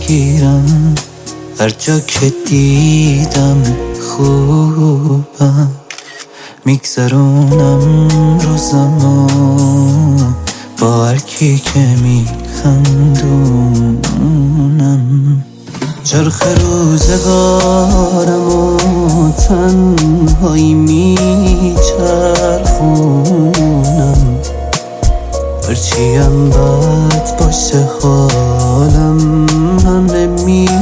میگیرم، هر جا که دیدم خوبم، میگذرونم روزمو با هر کی که میخندونم. چرخ روزگارم و تنهایی میچرخونم، هرچیم بد باشه حالم همه